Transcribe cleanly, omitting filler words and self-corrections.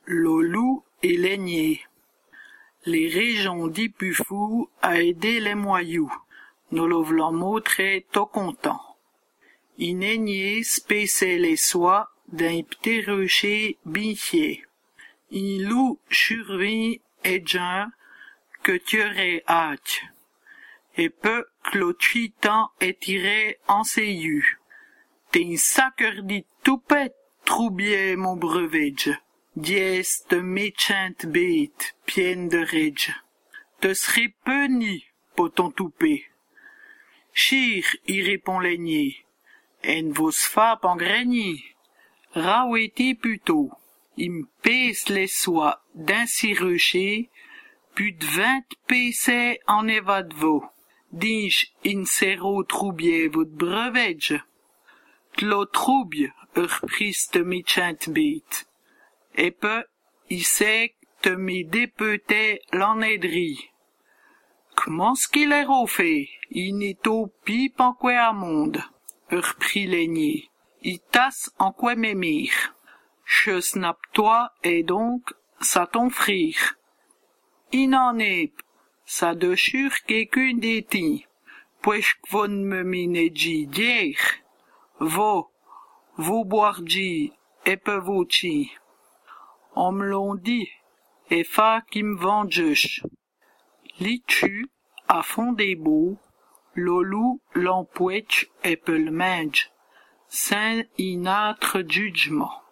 le loup et l'aigné. Les régions d'Ipufou a aidé les moyous. Nous le voulons montrer tout content. Une aigné spécée les soies d'un petit rocher bifié. Un loup survit et jeun que tu aurais hâte. Et peu que le tuitant est tiré en ses yeux. T'es sacre dit toupette, troubier mon brevedge. Dies de méchante bête, pienne de redge. Te serais peni, poton toupé. Chire, y répond l'aigné. En vos fap en grenier. Raweti plutôt. Il me pèse les soies d'un si rocher, plus de 20 pèsets en évadvo. Dis-je, in sero troubier votre brevedge. T'lo troubie, reprit de méchante bête. Et peu, il sait te m'y dépetait l'ennédrie. Comment ce qu'il est refait? Il n'est au pipe en quoi à monde, reprit l'aigné. Il tasse en quoi m'émire. Je snappe toi et donc, ça ton frère. Il n'en est, ça de sûr quelqu'un des tiens, puisque vous ne me minez d'hier. Vous boire dit, et peu vous chi. On me l'on dit, et fa qui me vengeche. L'itu, à fond des beaux, le loup l'empouetche et peut le mange, sans inâtre jugement.